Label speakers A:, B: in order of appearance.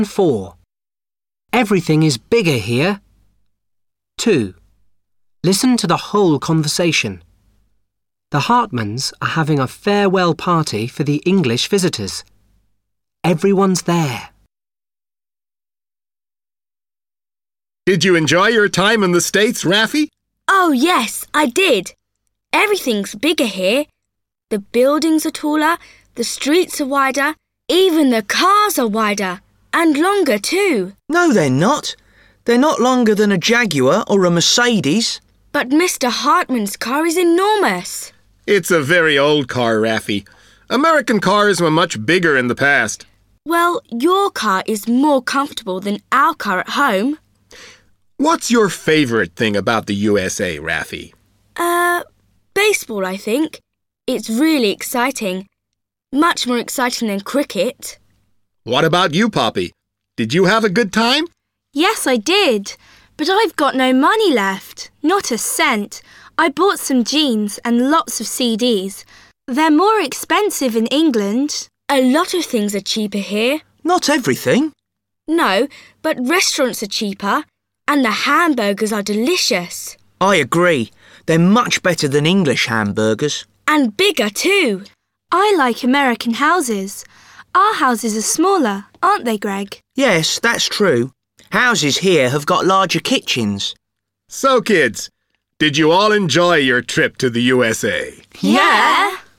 A: 4. Everything is bigger here. 2. Listen to the whole conversation. The Hartmans are having a farewell party for the English visitors. Everyone's there.
B: Did you enjoy your time in the States, Raffi?
C: Oh, yes, I did. Everything's bigger here. The buildings are taller, the streets are wider, even the cars are wider and longer too.
D: No, they're not. They're not longer than a Jaguar or a Mercedes.
C: But Mr. Hartman's car is enormous.
B: It's a very old car, Raffi. American cars were much bigger in the past.
C: Well, your car is more comfortable than our car at home.
B: What's your favorite thing about the USA, Raffi?
C: Baseball, I think. It's really exciting. Much more exciting than cricket.
B: What about you, Poppy? Did you have a good time?
E: Yes, I did. But I've got no money left. Not a cent. I bought some jeans and lots of CDs. They're more expensive in England.
C: A lot of things are cheaper here.
D: Not everything.
C: No, but restaurants are cheaper. And the hamburgers are delicious.
D: I agree. They're much better than English hamburgers.
C: And bigger too.
E: I like American houses. Our houses are smaller, aren't they, Greg?
D: Yes, that's true. Houses here have got larger kitchens.
B: So, kids, did you all enjoy your trip to the USA?
C: Yeah.